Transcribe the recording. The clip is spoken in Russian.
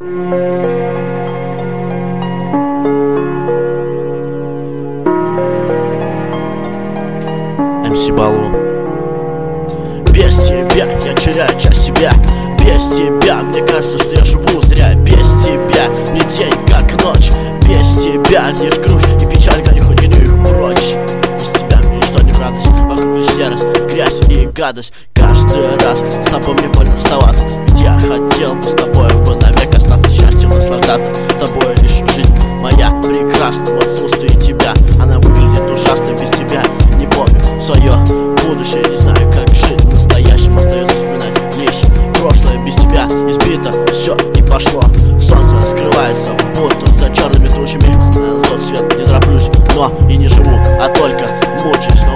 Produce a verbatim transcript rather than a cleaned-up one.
эм си Балу. Без тебя я теряю часть себя. Без тебя мне кажется, что я живу зря. Без тебя мне день как ночь. Без тебя лишь грусть и печаль, гоню хоть их прочь. Без тебя мне ничто не в радость. Вокруг лишь серость, грязь и гадость. Каждый раз с тобой мне больно расставаться. Ведь я хотел бы с тобой бы навек остаться, счастьем наслаждаться. С тобой лишь жизнь моя прекрасна в отсутствии тебя. Она выглядит ужасно без тебя. Не помню свое будущее, не знаю, как жить в настоящем. Остается вспоминать лишь прошлое. Без тебя избито все и пошло. Солнце скрывается будто за черными тучами. На тот свет не тороплюсь, но и не живу, а только мучаюсь.